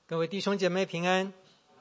各位弟兄姐妹平安。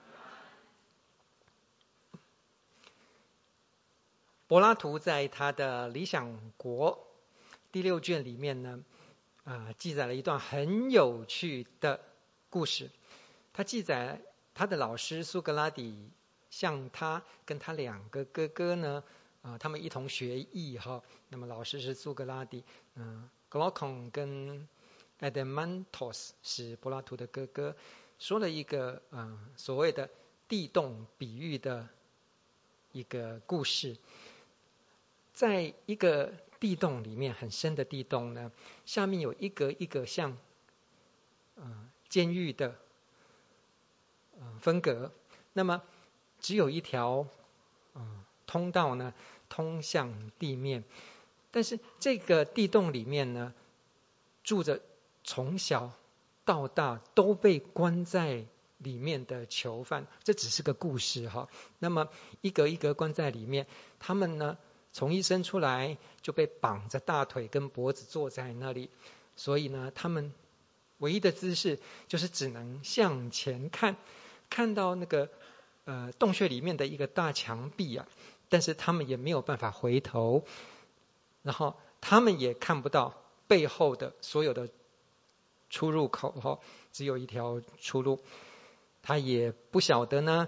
柏拉图在他的《理想国》第6卷里面呢，记载了一段很有趣的故事。他记载他的老师苏格拉底向他跟他2个哥哥呢，他们一同学艺哈。那么老师是苏格拉底，Glaucon 跟 Adeimantos 是柏拉图的哥哥，说了一个所谓的地洞比喻的一个故事。在一个地洞里面，很深的地洞呢，下面有一个一个像监狱的分隔，那么只有一条通道呢通向地面，但是这个地洞里面呢住着从小到大都被关在里面的囚犯，这只是个故事哈。那么一个一个关在里面，他们呢从一生出来就被绑着大腿跟脖子坐在那里，所以呢他们唯一的姿势就是只能向前看，看到那个洞穴里面的一个大墙壁啊，但是他们也没有办法回头，然后他们也看不到背后的所有的出入口只有一条出路。他也不晓得呢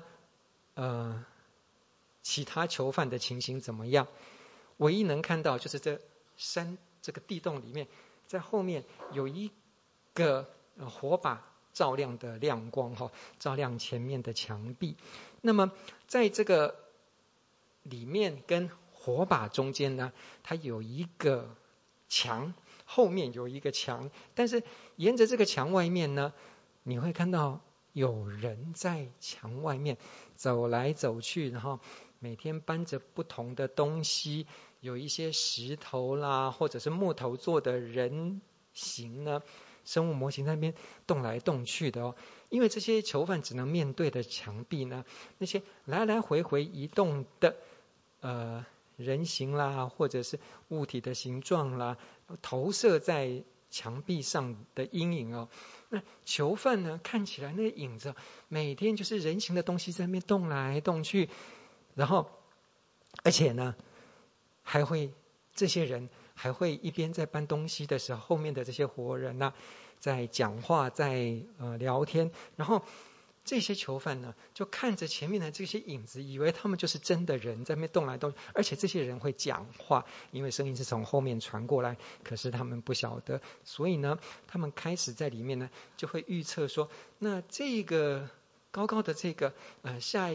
其他囚犯的情形怎么样，唯一能看到就是这个地洞里面，在后面有一个火把照亮的亮光照亮前面的墙壁。那么在这个里面跟火把中间呢，它有一个墙，后面有一个墙，但是沿着这个墙外面呢，你会看到有人在墙外面走来走去，然后每天搬着不同的东西，有一些石头啦或者是木头做的人形呢，生物模型在那边动来动去的因为这些囚犯只能面对的墙壁呢，那些来来回回移动的人形啦或者是物体的形状啦，投射在墙壁上的阴影那囚犯呢看起来那个影子每天就是人形的东西在那边动来动去，然后而且呢这些人还会一边在搬东西的时候，后面的这些活人在讲话在聊天，然后这些囚犯呢就看着前面的这些影子，以为他们就是真的人在那边动来动去，而且这些人会讲话，因为声音是从后面传过来，可是他们不晓得，所以呢他们开始在里面呢就会预测说，那这个高高的这个下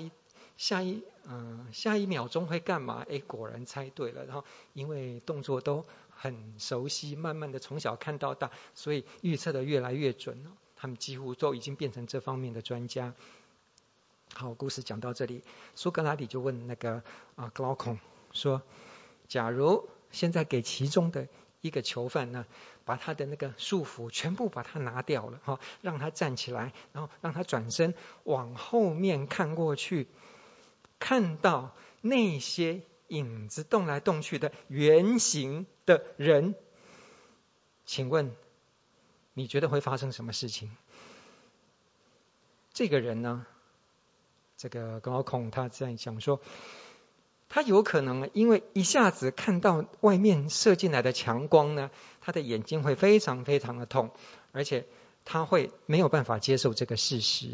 一秒钟会干嘛？果然猜对了，然后因为动作都很熟悉，慢慢的从小看到大，所以预测的越来越准了，他们几乎都已经变成这方面的专家。好，故事讲到这里，苏格拉底就问那个Glaucon 说，假如现在给其中的一个囚犯呢，把他的那个束缚全部把他拿掉了让他站起来，然后让他转身往后面看过去，看到那些影子动来动去的圆形的人，请问你觉得会发生什么事情？这个人呢，这个Glaucon他在讲说，他有可能因为一下子看到外面射进来的强光呢，他的眼睛会非常非常的痛，而且他会没有办法接受这个事实，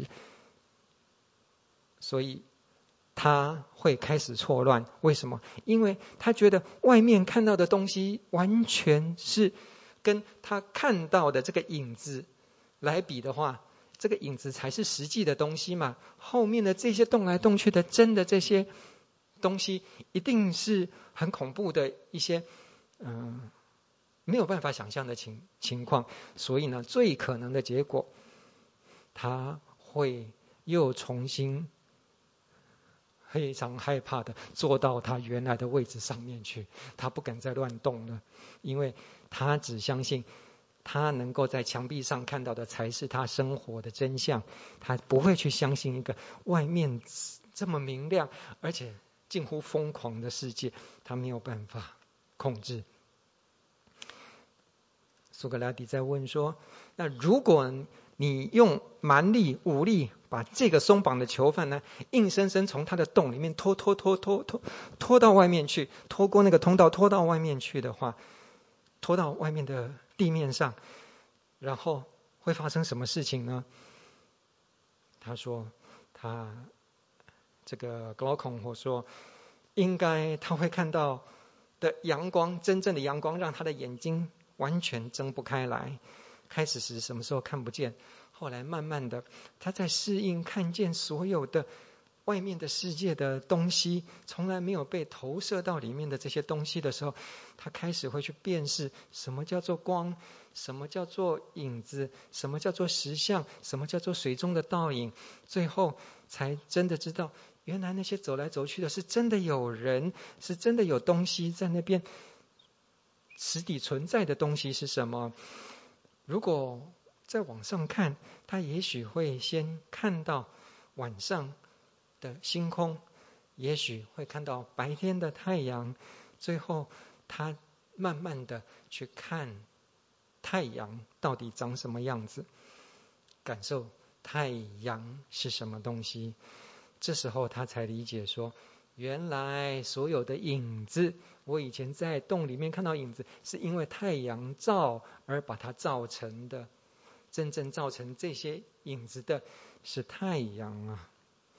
所以他会开始错乱。为什么？因为他觉得外面看到的东西完全是跟他看到的这个影子来比的话，这个影子才是实际的东西嘛，后面的这些动来动去的真的这些东西一定是很恐怖的一些没有办法想象的情况，所以呢最可能的结果，他会又重新非常害怕的坐到他原来的位置上面去，他不敢再乱动了，因为他只相信他能够在墙壁上看到的才是他生活的真相，他不会去相信一个外面这么明亮而且近乎疯狂的世界，他没有办法控制。苏格拉底在问说，那如果你用蛮力武力把这个松绑的囚犯呢，硬生生从他的洞里面拖到外面去，拖过那个通道，拖到外面去的话，拖到外面的地面上，然后会发生什么事情呢？他说，他这个 Glaucon 或说，应该他会看到的阳光，真正的阳光让他的眼睛完全睁不开来。开始时什么时候看不见，后来慢慢的他在适应看见所有的外面的世界的东西，从来没有被投射到里面的这些东西的时候，他开始会去辨识什么叫做光，什么叫做影子，什么叫做实相，什么叫做水中的倒影，最后才真的知道，原来那些走来走去的是真的有人，是真的有东西在那边，实体存在的东西是什么。如果再往上看，他也许会先看到晚上的星空，也许会看到白天的太阳，最后他慢慢的去看太阳到底长什么样子，感受太阳是什么东西。这时候他才理解说，原来所有的影子，我以前在洞里面看到影子，是因为太阳照而把它造成的。真正造成这些影子的是太阳啊。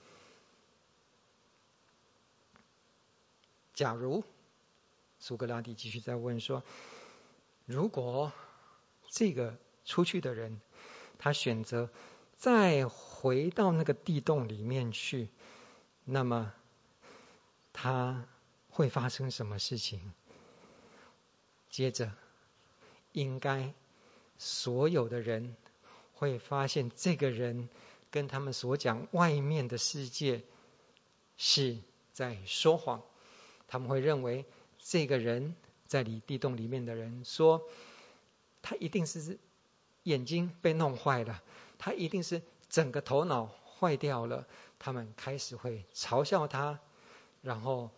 假如苏格拉底继续在问说，如果这个出去的人，他选择再回到那个地洞里面去，那么他会发生什么事情？接着应该所有的人会发现，这个人跟他们所讲外面的世界是在说谎。他们会认为这个人在地洞里面的人说，他一定是眼睛被弄坏了，他一定是整个头脑坏掉了。他们开始会嘲笑他，然后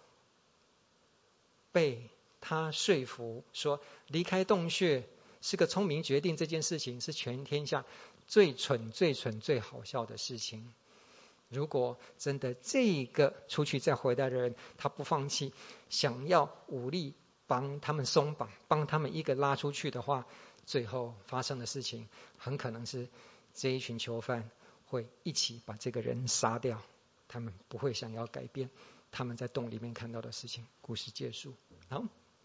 被他说服说，离开洞穴是个聪明决定，这件事情是全天下最蠢最好笑的事情。如果真的这个出去再回来的人，他不放弃，想要武力帮他们松绑，帮他们一个拉出去的话，最后发生的事情很可能是这一群囚犯会一起把这个人杀掉。他们不会想要改变他们在洞里面看到的事情。故事结束。好，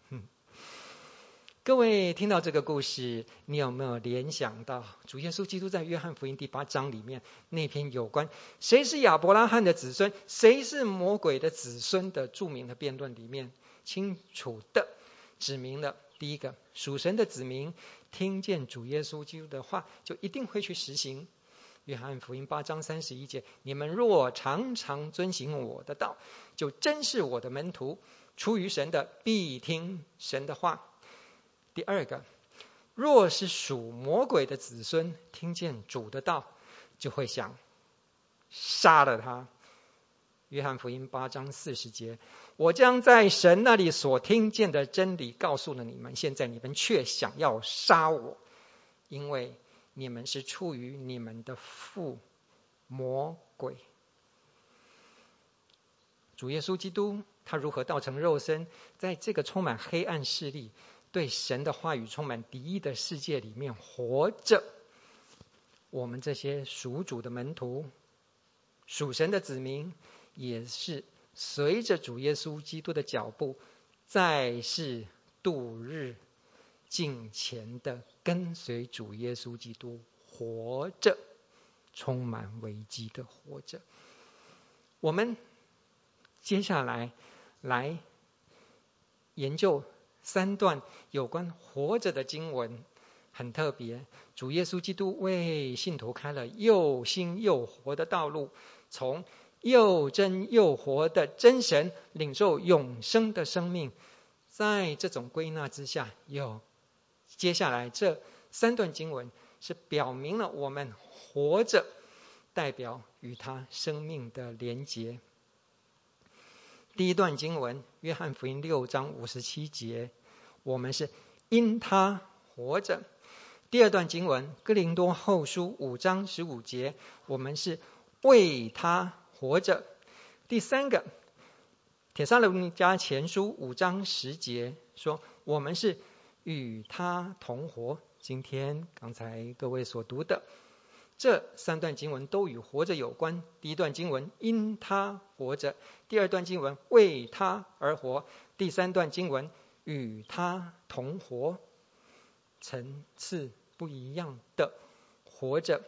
各位听到这个故事，你有没有联想到主耶稣基督在约翰福音第8章里面那篇有关谁是亚伯拉罕的子孙，谁是魔鬼的子孙的著名的辩论里面，清楚的指明了，第一个，属神的子民听见主耶稣基督的话，就一定会去实行。约翰福音8章31节，你们若常常遵行我的道，就真是我的门徒，出于神的必听神的话。第二个，若是属魔鬼的子孙，听见主的道，就会想杀了他。约翰福音8章40节，我将在神那里所听见的真理告诉了你们，现在你们却想要杀我，因为你们是出于你们的父魔鬼。主耶稣基督他如何道成肉身，在这个充满黑暗势力，对神的话语充满敌意的世界里面活着。我们这些属主的门徒，属神的子民，也是随着主耶稣基督的脚步，在世度日，敬虔的跟随主耶稣基督活着，充满危机的活着。我们接下来研究3段有关活着的经文，很特别。主耶稣基督为信徒开了又新又活的道路，从又真又活的真神领受永生的生命。在这种归纳之下，有接下来这3段经文是表明了我们活着代表与他生命的连结。第一段经文，约翰福音6章57节，我们是因他活着。 第二段经文，哥林多后书5章15节，我们是为他活着。第三个，帖撒罗尼迦前书5章10节说，我们是与他同活。今天刚才各位所读的这三段经文都与活着有关。第一段经文因他活着，第二段经文为他而活，第三段经文与他同活，层次不一样的活着。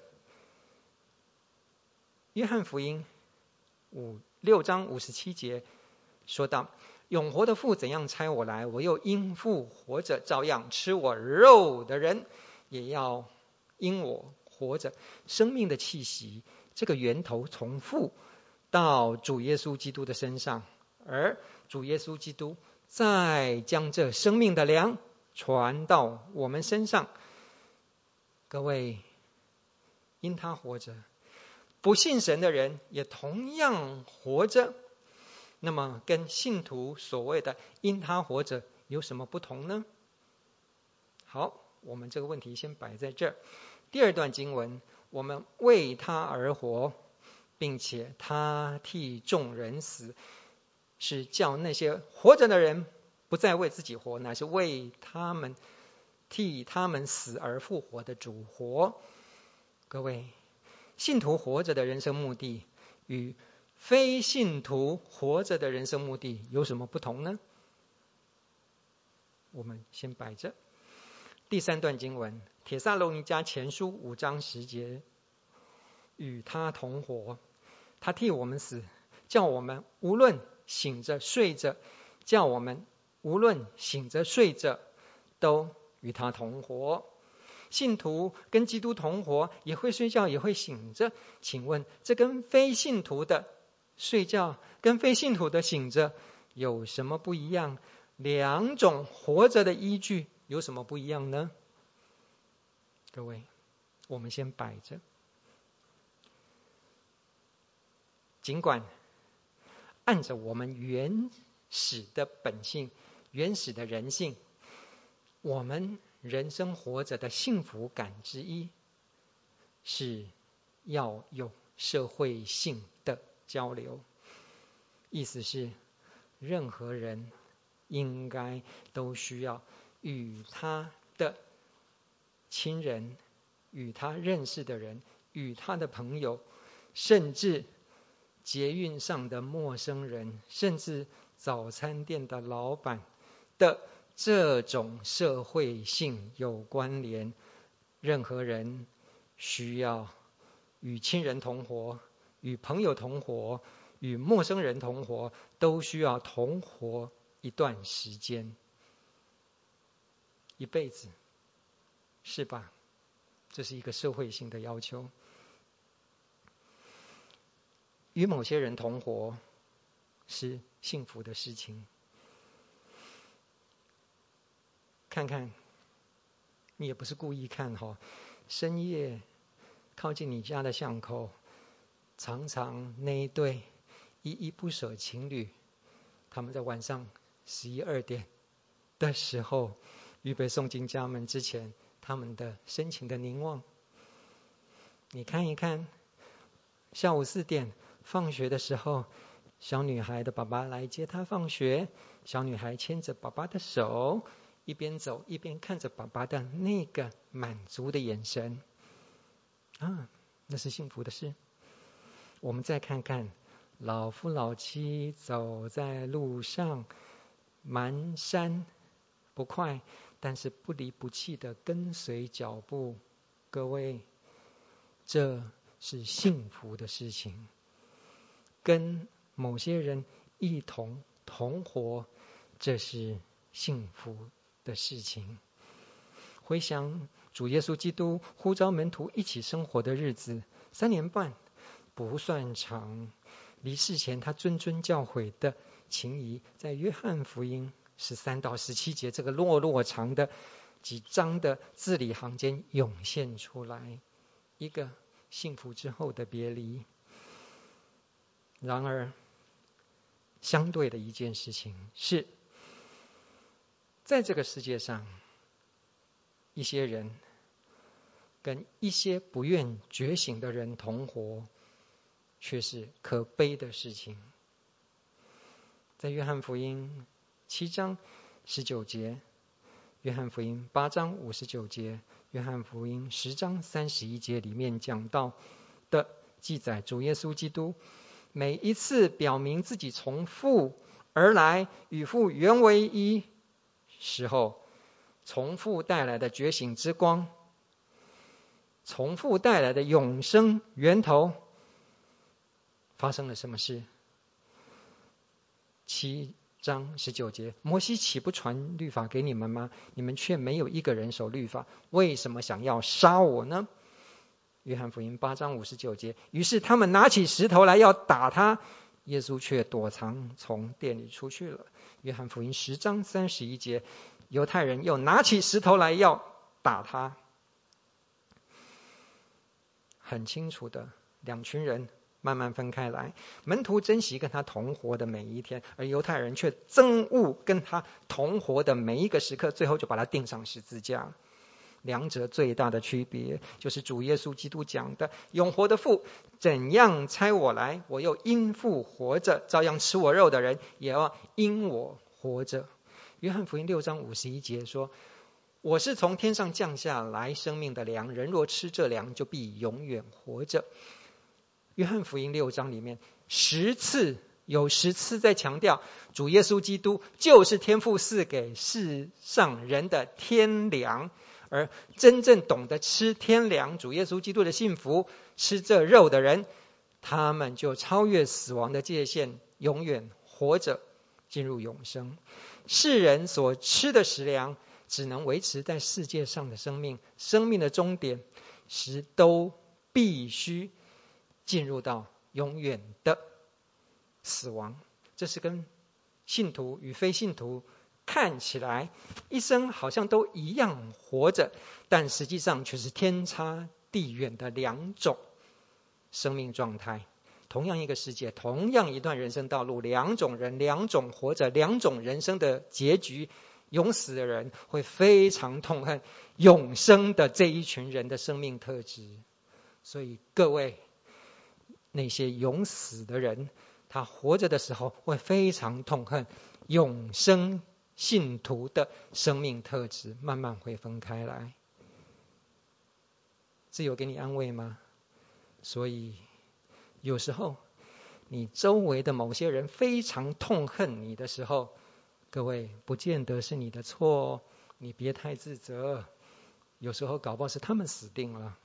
约翰福音6章57节说到，永活的父怎样差我来，我又因父活着，照样吃我肉的人也要因我活着。生命的气息，这个源头从父到主耶稣基督的身上，而主耶稣基督再将这生命的粮传到我们身上。各位，因他活着，不信神的人也同样活着。那么跟信徒所谓的因他活着有什么不同呢？好，我们这个问题先摆在这儿。第二段经文，我们为他而活，并且他替众人死，是叫那些活着的人不再为自己活，乃是为他们替他们死而复活的主活。各位，信徒活着的人生目的与非信徒活着的人生目的有什么不同呢？我们先摆着。第三段经文，帖撒罗尼迦前书5章10节，与他同活，他替我们死，叫我们无论醒着睡着，叫我们无论醒着睡着都与他同活。信徒跟基督同活，也会睡觉也会醒着，请问这跟非信徒的睡觉跟非信徒的醒着有什么不一样？两种活着的依据有什么不一样呢？各位，我们先摆着。尽管按着我们原始的本性、原始的人性，我们人生活着的幸福感之一是要有社会性的交流，意思是任何人应该都需要与他的亲人、与他认识的人、与他的朋友，甚至捷运上的陌生人，甚至早餐店的老板的这种社会性有关联。任何人需要与亲人同活，与朋友同活，与陌生人同活，都需要同活一段时间，一辈子，是吧？这是一个社会性的要求。与某些人同活是幸福的事情。看看，你也不是故意看哈，深夜靠近你家的巷口，常常那一对依依不舍情侣，他们在晚上11、12点的时候，预备送进家门之前，他们的深情的凝望。你看一看，下午4点放学的时候，小女孩的爸爸来接她放学，小女孩牵着爸爸的手，一边走一边看着爸爸的那个满足的眼神，那是幸福的事。我们再看看老夫老妻走在路上，蹒跚不快，但是不离不弃的跟随脚步。各位，这是幸福的事情。跟某些人一同同活，这是幸福的事情。回想主耶稣基督呼召门徒一起生活的日子，3年半不算长。离世前他谆谆教诲的情谊，在约翰福音13到17节这个落长的几章的字里行间涌现出来，一个幸福之后的别离。然而相对的一件事情是，在这个世界上，一些人跟一些不愿觉醒的人同活，却是可悲的事情。在约翰福音7章19节，约翰福音8章59节，约翰福音10章31节里面讲到的记载，主耶稣基督每一次表明自己从父而来，与父原为一时候，从父带来的觉醒之光，从父带来的永生源头，发生了什么事？7章19节，摩西岂不传律法给你们吗？你们却没有一个人守律法，为什么想要杀我呢？约翰福音8章59节，于是他们拿起石头来要打他，耶稣却躲藏从殿里出去了。约翰福音10章31节，犹太人又拿起石头来要打他。很清楚的，两群人慢慢分开来，门徒珍惜跟他同活的每一天，而犹太人却憎恶跟他同活的每一个时刻，最后就把他钉上十字架。两者最大的区别就是主耶稣基督讲的，永活的父怎样差我来，我又因父活着，照样吃我肉的人也要因我活着。约翰福音6章51节说，我是从天上降下来生命的粮，人若吃这粮，就必永远活着。约翰福音6章里面有10次在强调，主耶稣基督就是天父赐给世上人的天粮，而真正懂得吃天粮，主耶稣基督的幸福，吃这肉的人，他们就超越死亡的界限，永远活着，进入永生。世人所吃的食粮只能维持在世界上的生命，生命的终点时都必须进入到永远的死亡。这是跟信徒与非信徒看起来一生好像都一样活着，但实际上却是天差地远的两种生命状态。同样一个世界，同样一段人生道路，两种人，两种活着，两种人生的结局。永死的人会非常痛恨永生的这一群人的生命特质。所以各位，那些永死的人，他活着的时候会非常痛恨永生信徒的生命特质，慢慢会分开来。这有给你安慰吗？所以有时候你周围的某些人非常痛恨你的时候，各位，不见得是你的错，你别太自责，有时候搞不好是他们死定了。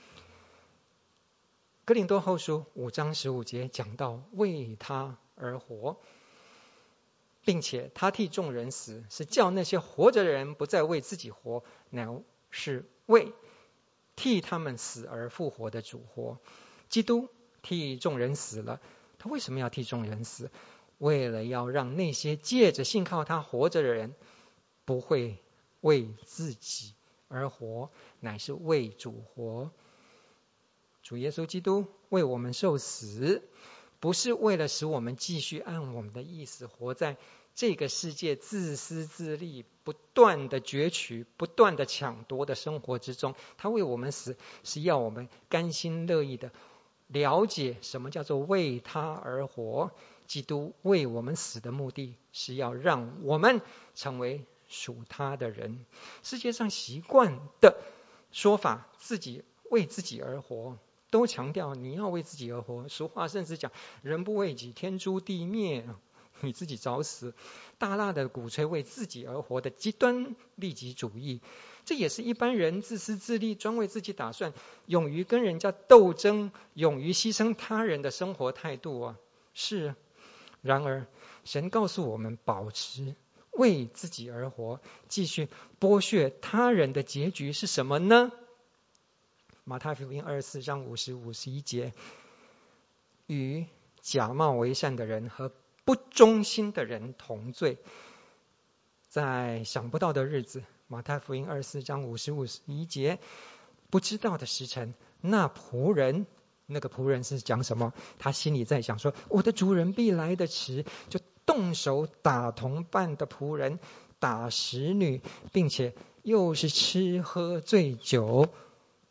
哥林多后书5章15节讲到为他而活，并且他替众人死，是叫那些活着的人不再为自己活，乃是为替他们死而复活的主活。基督替众人死了，他为什么要替众人死？为了要让那些借着信靠他活着的人，不会为自己而活，乃是为主活。主耶稣基督为我们受死，不是为了使我们继续按我们的意思活在这个世界自私自利、不断的攫取、不断的抢夺的生活之中。他为我们死，是要我们甘心乐意的了解什么叫做为他而活。基督为我们死的目的是要让我们成为属他的人。世界上习惯的说法，自己为自己而活，都强调你要为自己而活。俗话甚至讲人不为己，天诛地灭，你自己找死。大大的鼓吹为自己而活的极端利己主义，这也是一般人自私自利、专为自己打算、勇于跟人家斗争、勇于牺牲他人的生活态度啊。是，然而神告诉我们，保持为自己而活，继续剥削他人的结局是什么呢？马太福音24章50、51节，与假冒为善的人和不忠心的人同罪。在想不到的日子，马太福音24章50、51节，不知道的时辰，那个仆人是讲什么？他心里在想说，我的主人必来得迟，就动手打同伴的仆人，打使女，并且又是吃喝醉酒，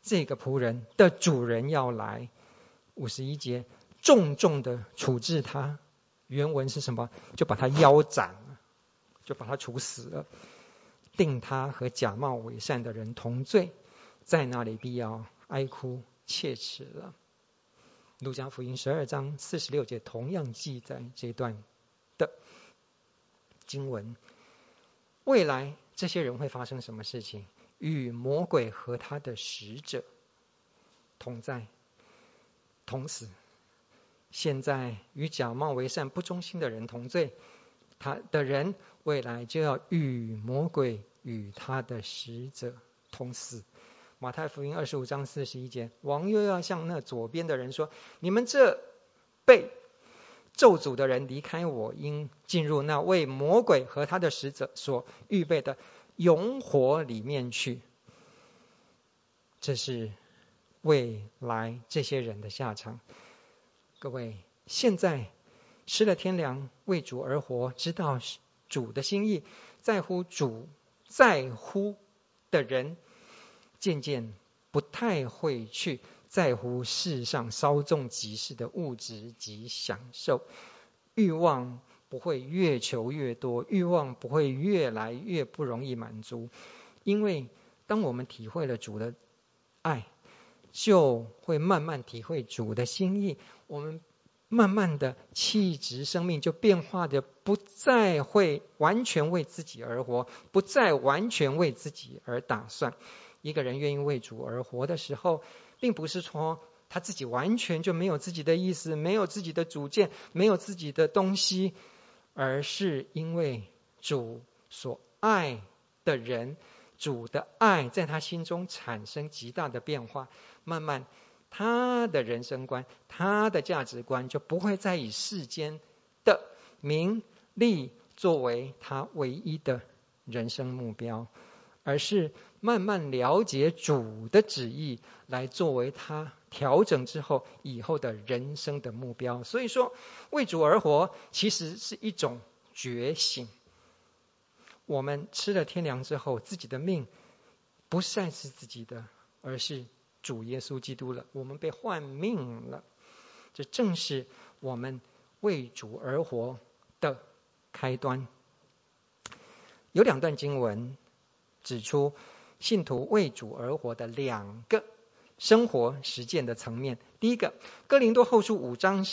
这个仆人的主人要来。51节，重重的处置他。原文是什么？就把他腰斩了，就把他处死了，定他和假冒伪善的人同罪，在那里必要哀哭切齿了。路加福音12章46节同样记载这段的经文。未来这些人会发生什么事情？与魔鬼和他的使者同在同死。现在与假冒为善不忠心的人同罪，他的人未来就要与魔鬼与他的使者同死。马太福音25章41节，王又要向那左边的人说，你们这被咒诅的人离开我，应进入那为魔鬼和他的使者所预备的永火里面去。这是未来这些人的下场。各位，现在吃了天粮，为主而活，知道主的心意，在乎主在乎的人，渐渐不太会去在乎世上稍纵即逝的物质及享受，欲望不会越求越多，欲望不会越来越不容易满足。因为当我们体会了主的爱，就会慢慢体会主的心意，我们慢慢的气质生命就变化的不再会完全为自己而活，不再完全为自己而打算。一个人愿意为主而活的时候，并不是说他自己完全就没有自己的意思，没有自己的主见，没有自己的东西，而是因为主所爱的人，主的爱在他心中产生极大的变化，慢慢他的人生观，他的价值观就不会再以世间的名利作为他唯一的人生目标，而是慢慢了解主的旨意来作为他调整之后以后的人生的目标。所以说，为主而活其实是一种觉醒。我们吃了天粮之后，自己的命不再是自己的，而是主耶稣基督了，我们被换命了。这正是我们为主而活的开端。有2段经文指出信徒为主而活的2个生活实践的层面。第一个，哥林多后书5章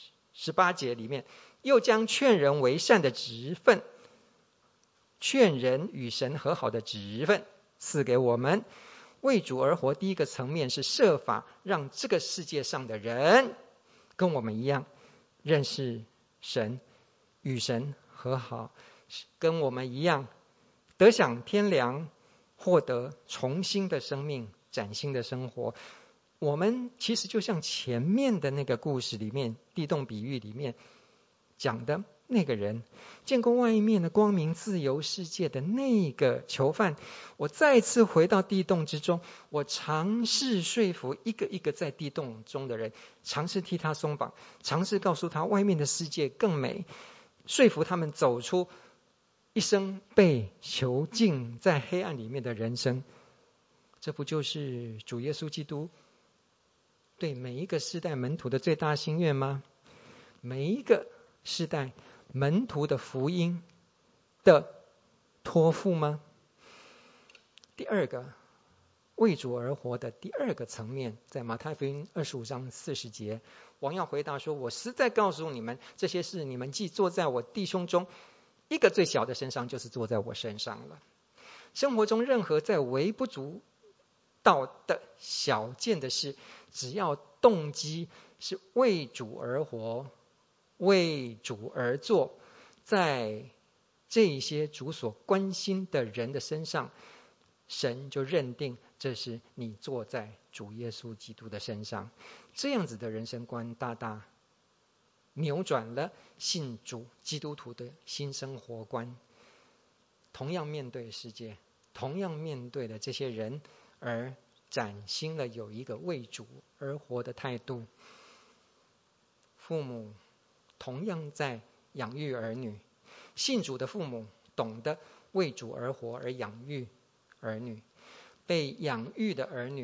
18节里面，又将劝人为善的职分，劝人与神和好的职分赐给我们。为主而活第一个层面是设法让这个世界上的人跟我们一样认识神，与神和好，跟我们一样得享天粮，获得重新的生命，崭新的生活。我们其实就像前面的那个故事里面，地洞比喻里面讲的那个人，见过外面的光明自由世界的那个囚犯，我再次回到地洞之中，我尝试说服一个一个在地洞中的人，尝试替他松绑，尝试告诉他外面的世界更美，说服他们走出一生被囚禁在黑暗里面的人生。这不就是主耶稣基督对每一个世代门徒的最大心愿吗？每一个世代门徒的福音的托付吗？第二个为主而活的第2个层面，在马太福音25章40节，王要回答说，我实在告诉你们，这些事你们既做在我弟兄中一个最小的身上，就是做在我身上了。生活中任何在微不足道的小件的事，只要动机是为主而活，为主而做，在这些主所关心的人的身上，神就认定这是你做在主耶稣基督的身上。这样子的人生观大大扭转了信主基督徒的新生活观。同样面对世界，同样面对了这些人，而崭新了有一个为主而活的态度。父母同样在养育儿女，信主的父母懂得为主而活而养育儿女，被养育的儿女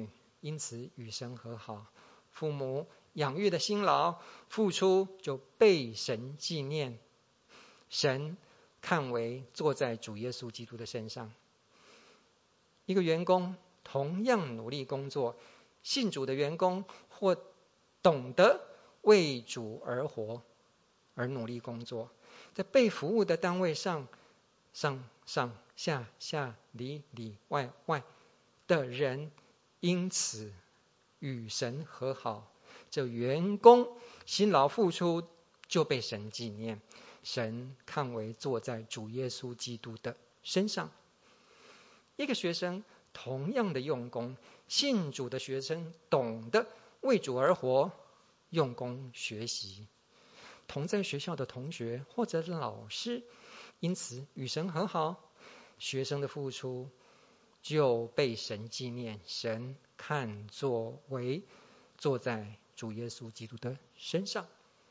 因此与神和好。父母养育的辛劳付出就被神纪念，神看为坐在主耶稣基督的身上。一个员工同样努力工作，信主的员工或懂得为主而活而努力工作，在被服务的单位上上上下下里里外外的人因此与神和好，这员工辛劳付出就被神纪念，神看为坐在主耶稣基督的身上。一个学生同样的用功，信主的学生懂得为主而活，用功学习，同在学校的同学或者老师因此与神和好，学生的付出就被神纪念，神看作为坐在主耶稣基督的身上。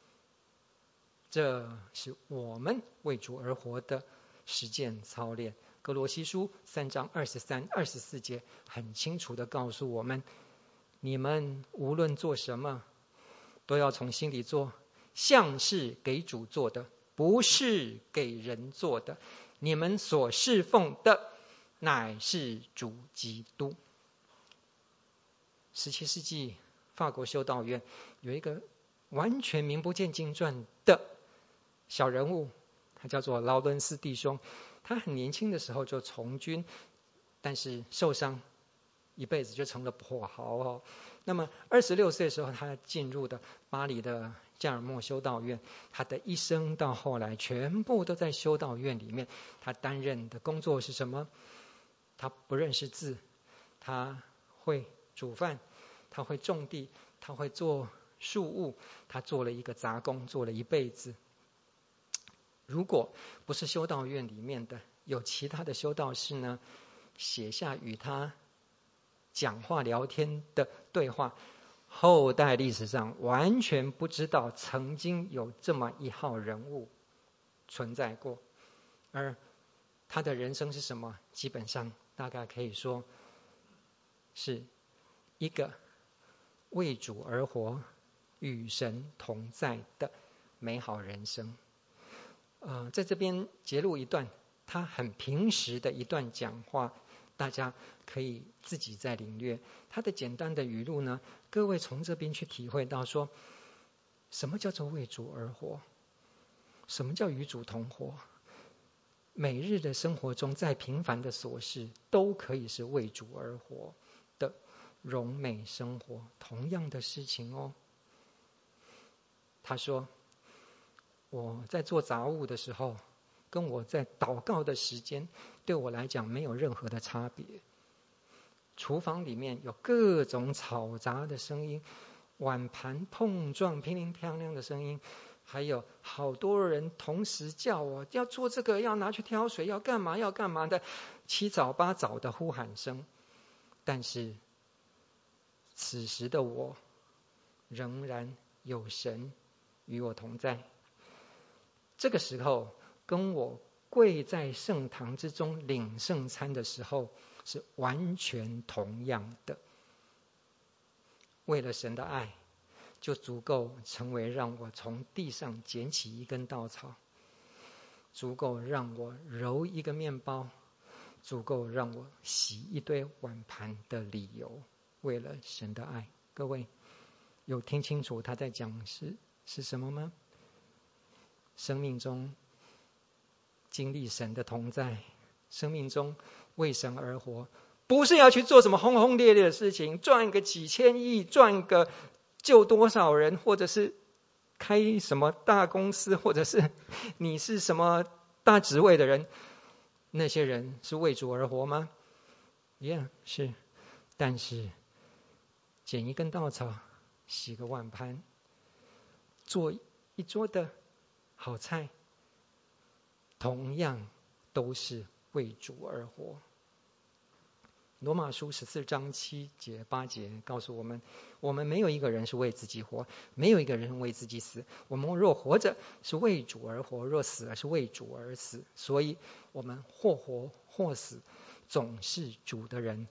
这是我们为主而活的实践操练。歌罗西书3章23、24节很清楚地告诉我们，你们无论做什么，都要从心里做，像是给主做的，不是给人做的。你们所侍奉的乃是主基督。17世纪法国修道院有一个完全名不见经传的小人物，他叫做劳伦斯弟兄。他很年轻的时候就从军，但是受伤，一辈子就成了跛豪。那么26岁的时候，他进入的巴黎的加尔默修道院，他的一生到后来全部都在修道院里面。他担任的工作是什么？他不认识字，他会煮饭，他会种地，他会做树务，他做了一个杂工，做了一辈子。如果不是修道院里面的有其他的修道士呢，写下与他讲话聊天的对话，后代历史上完全不知道曾经有这么一号人物存在过。而他的人生是什么？基本上大概可以说是一个为主而活，与神同在的美好人生。在这边截录一段他很平实的一段讲话，大家可以自己再领略他的简单的语录呢。各位从这边去体会到说，什么叫做为主而活，什么叫与主同活。每日的生活中再平凡的琐事都可以是为主而活的荣美生活，同样的事情哦。他说，我在做杂物的时候，跟我在祷告的时间，对我来讲没有任何的差别。厨房里面有各种嘈杂的声音，碗盘碰撞乒铃乓啷的声音，还有好多人同时叫我要做这个，要拿去挑水，要干嘛要干嘛的，七早八早的呼喊声。但是此时的我仍然有神与我同在。这个时候跟我跪在圣堂之中领圣餐的时候是完全同样的。为了神的爱，就足够成为让我从地上捡起一根稻草，足够让我揉一个面包，足够让我洗一堆碗盘的理由。为了神的爱，各位有听清楚他在讲是什么吗？生命中经历神的同在，生命中为神而活，不是要去做什么轰轰烈烈的事情，赚个几千亿，赚个救多少人，或者是开什么大公司，或者是你是什么大职位的人。那些人是为主而活吗？ Yeah， 是。但是捡一根稻草，洗个碗盘，做一桌的好菜，同样都是为主而活。罗马书14章7节8节告诉我们，我们没有一个人是为自己活，没有一个人为自己死。我们若活着是为主而活，若死了是为主而死。所以我们或活或死，总是主的人。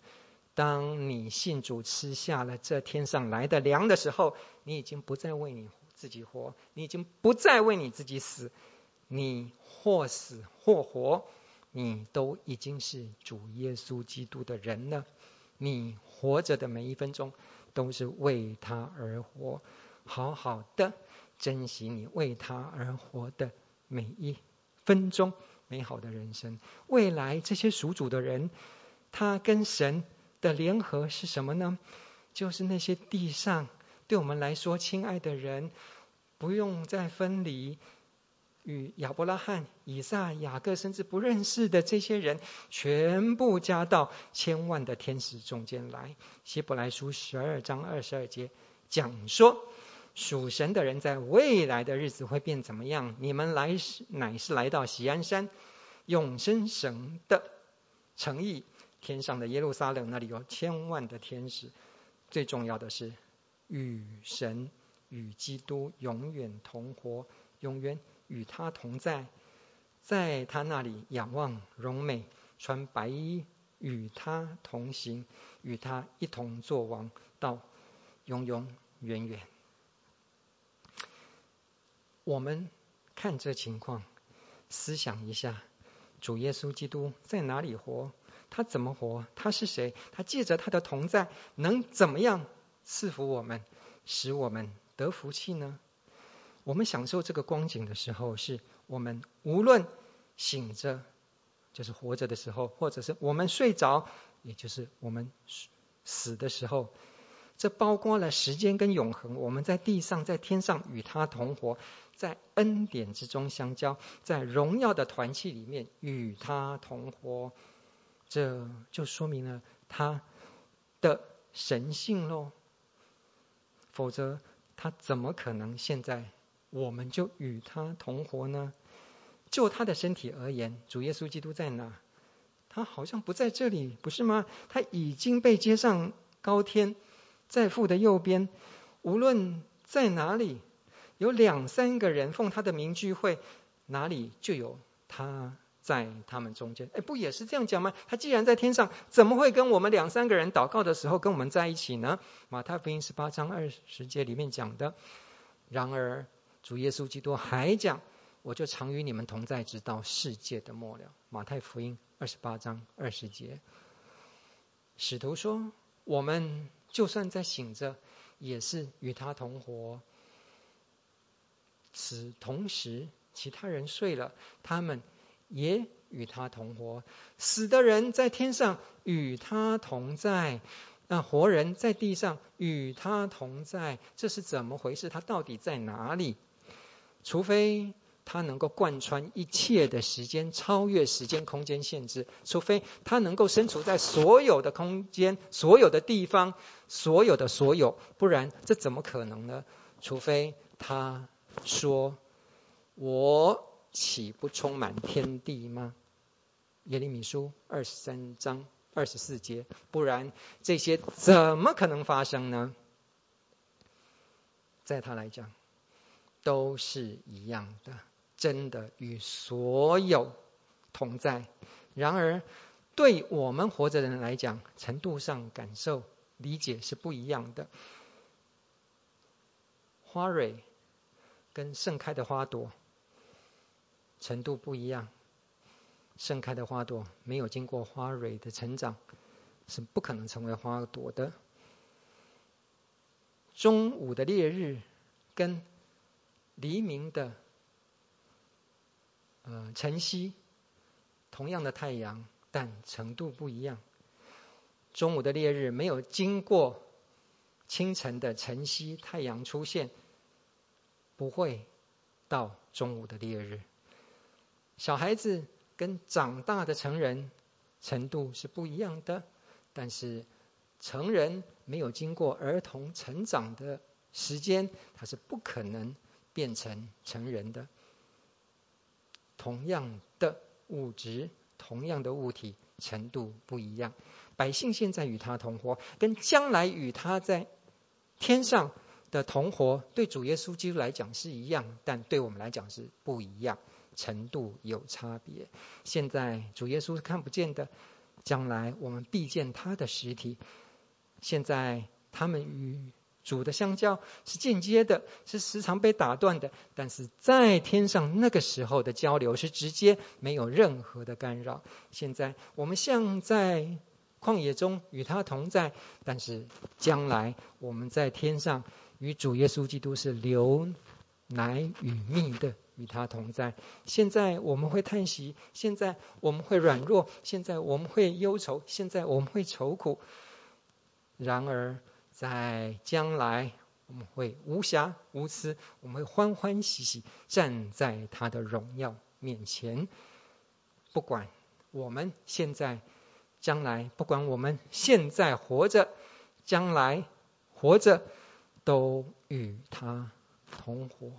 当你信主吃下了这天上来的粮的时候，你已经不再为你自己活，你已经不再为你自己死，你或死或活，你都已经是主耶稣基督的人了。你活着的每一分钟都是为他而活，好好的珍惜你为他而活的每一分钟美好的人生。未来这些属主的人，他跟神的联合是什么呢？就是那些地上对我们来说亲爱的人，不用再分离，与亚伯拉罕、以撒、雅各甚至不认识的这些人，全部加到千万的天使中间来。希伯来书12章22节讲说，属神的人在未来的日子会变怎么样？你们乃是来到锡安山，永生神的诚意，天上的耶路撒冷那里有千万的天使。最重要的是，与神与基督永远同活，永远与他同在，在他那里仰望荣美，穿白衣，与他同行，与他一同作王，到永永远远。我们看这情况，思想一下，主耶稣基督在哪里活？他怎么活？他是谁？他借着他的同在，能怎么样赐福我们，使我们得福气呢？我们享受这个光景的时候，是我们无论醒着，就是活着的时候，或者是我们睡着，也就是我们死的时候，这包括了时间跟永恒。我们在地上在天上与他同活，在恩典之中相交，在荣耀的团契里面与他同活，这就说明了他的神性咯。否则他怎么可能现在我们就与他同活呢？就他的身体而言，主耶稣基督在哪？他好像不在这里，不是吗？他已经被接上高天，在父的右边。无论在哪里，有2-3个人奉他的名聚会，哪里就有他在他们中间。不也是这样讲吗？他既然在天上，怎么会跟我们2-3个人祷告的时候跟我们在一起呢？马太福音18章20节里面讲的。然而主耶稣基督还讲，我就常与你们同在，直到世界的末了。马太福音28章20节。使徒说，我们就算在醒着，也是与他同活。此同时，其他人睡了，他们也与他同活。死的人在天上与他同在，活人在地上与他同在。这是怎么回事？他到底在哪里？除非他能够贯穿一切的时间，超越时间空间限制，除非他能够身处在所有的空间、所有的地方、所有的所有，不然这怎么可能呢？除非他说，我岂不充满天地吗？耶利米书23章24节。不然这些怎么可能发生呢？在他来讲都是一样的，真的与所有同在。然而对我们活着的人来讲，程度上感受理解是不一样的。花蕊跟盛开的花朵程度不一样，盛开的花朵没有经过花蕊的成长，是不可能成为花朵的。中午的烈日跟黎明的晨曦，同样的太阳，但程度不一样。中午的烈日没有经过清晨的晨曦，太阳出现，不会到中午的烈日。小孩子跟长大的成人程度是不一样的，但是成人没有经过儿童成长的时间，他是不可能变成成人的。同样的物质，同样的物体，程度不一样。百姓现在与他同活，跟将来与他在天上的同活，对主耶稣基督来讲是一样，但对我们来讲是不一样，程度有差别。现在主耶稣是看不见的， 将来我们必见他的实体。现在他们与主的相交是间接的，是时常被打断的，但是在天上那个时候的交流是直接，没有任何的干扰。现在我们像在旷野中与他同在，但是将来我们在天上与主耶稣基督是流奶与蜜的与他同在。现在我们会叹息，现在我们会软弱，现在我们会忧愁，现在我们会愁苦，然而在将来我们会无瑕无疵，我们会欢欢喜喜站在他的荣耀面前。不管我们现在将来，不管我们现在活着将来活着，都与他同活。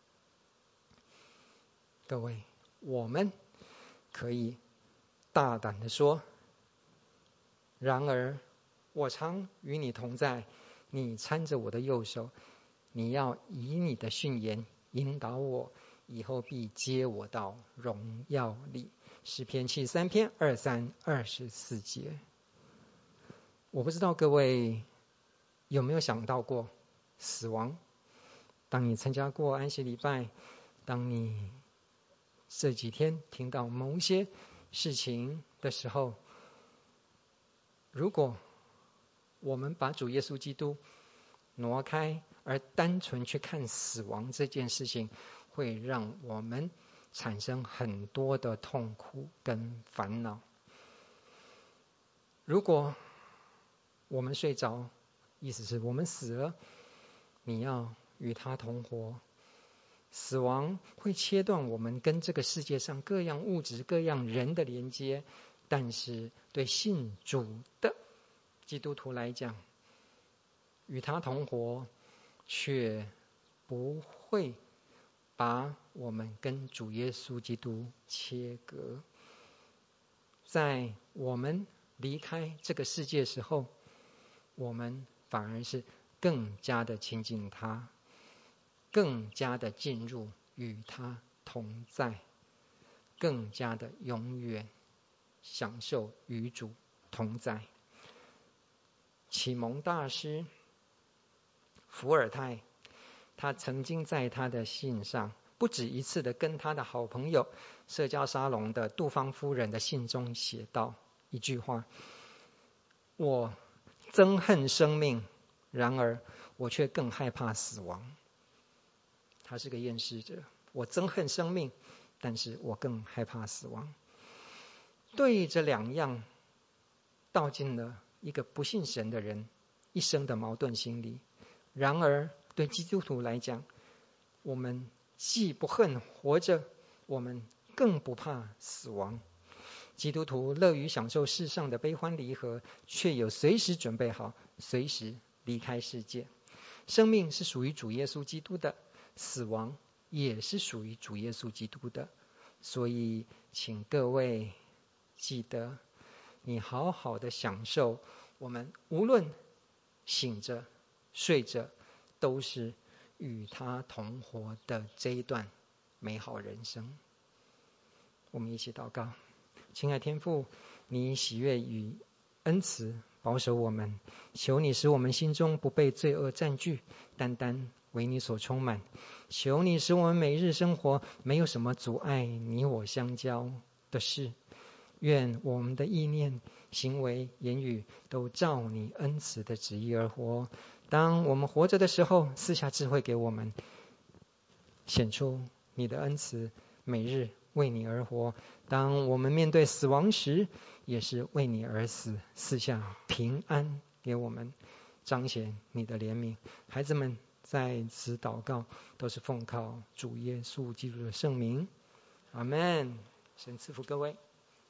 各位，我们可以大胆地说，然而我常与你同在，你搀着我的右手，你要以你的训言引导我，以后必接我到荣耀里。诗篇73篇23、24节。我不知道各位有没有想到过死亡？当你参加过安息礼拜，当你这几天听到某些事情的时候，如果我们把主耶稣基督挪开，而单纯去看死亡这件事情，会让我们产生很多的痛苦跟烦恼。如果我们睡着，意思是我们死了，你要与他同活。死亡会切断我们跟这个世界上各样物质、各样人的连接，但是对信主的基督徒来讲，与他同活却不会把我们跟主耶稣基督切割。在我们离开这个世界时候，我们反而是更加的亲近他，更加的进入与他同在，更加的永远享受与主同在。启蒙大师伏尔泰，他曾经在他的信上不止一次的跟他的好朋友社交沙龙的杜芳夫人的信中写道一句话：我憎恨生命，然而我却更害怕死亡。他是个厌世者，我憎恨生命，但是我更害怕死亡。对这两样道尽了一个不信神的人一生的矛盾心理。然而对基督徒来讲，我们既不恨活着，我们更不怕死亡。基督徒乐于享受世上的悲欢离合，却有随时准备好随时离开世界。生命是属于主耶稣基督的，死亡也是属于主耶稣基督的。所以请各位记得，你好好的享受我们无论醒着睡着都是与他同活的这一段美好人生。我们一起祷告。亲爱天父，你喜悦与恩慈保守我们，求你使我们心中不被罪恶占据，单单为你所充满。求你使我们每日生活没有什么阻碍你我相交的事。愿我们的意念、行为、言语都照你恩慈的旨意而活。当我们活着的时候，赐下智慧给我们，显出你的恩慈，每日为你而活。当我们面对死亡时，也是为你而死，赐下平安给我们，彰显你的怜悯。孩子们在此祷告，都是奉靠主耶稣基督的圣名，阿们。神赐福各位。